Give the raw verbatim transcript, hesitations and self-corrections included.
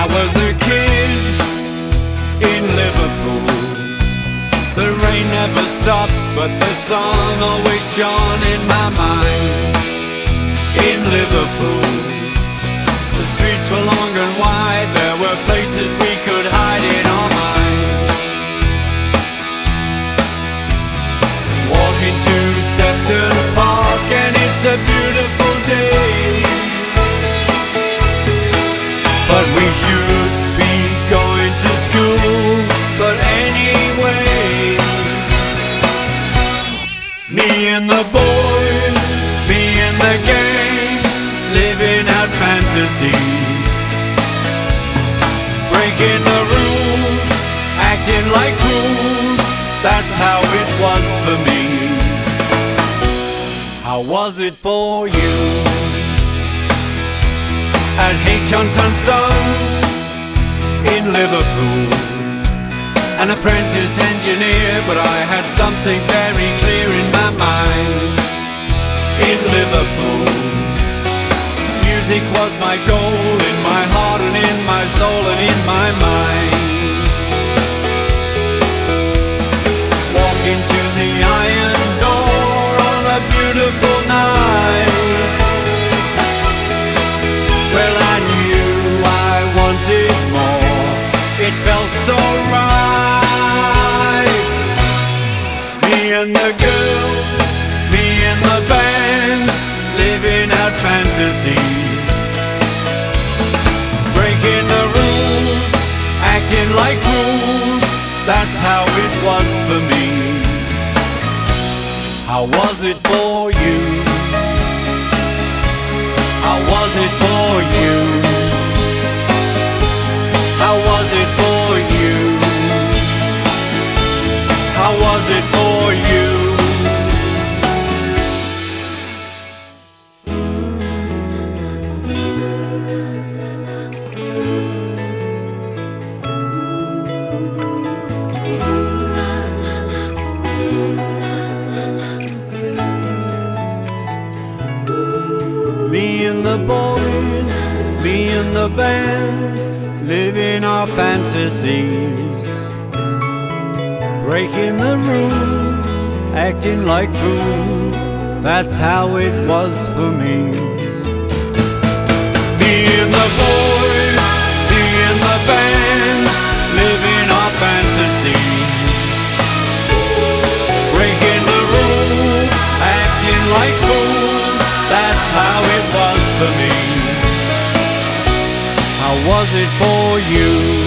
was a kid in Liverpool. The rain never stopped, but the sun always shone in my mind. In Liverpool, the streets were long and wide. There were places we could hide in our mind. Walking to Sefton Park, and it's a beautiful day, but we should be going to school. But anyway, me and the boys, me and the gang, living out fantasies, breaking the rules, acting like fools. That's how it was for me. How was it for you? At H. Johnson's son in Liverpool, an apprentice engineer, but I had something very clear in my mind. In Liverpool, music was my goal, in my heart and in my soul and in my mind. Walk into the iron door on a beautiful night. Well, I knew I wanted more. It felt so right. Me and the girl, me and the band, living out fantasies, breaking the rules, acting like fools. That's how it was for me. How was it for you? How was it for you? How was it for you? How was it for you? Me and the boys, me and the band, living our fantasies, breaking the rules, acting like fools. That's how it was for me. Me and the boys, me and the band, living our fantasies, breaking the rules, acting like fools. That's how it was for me. How was it for you?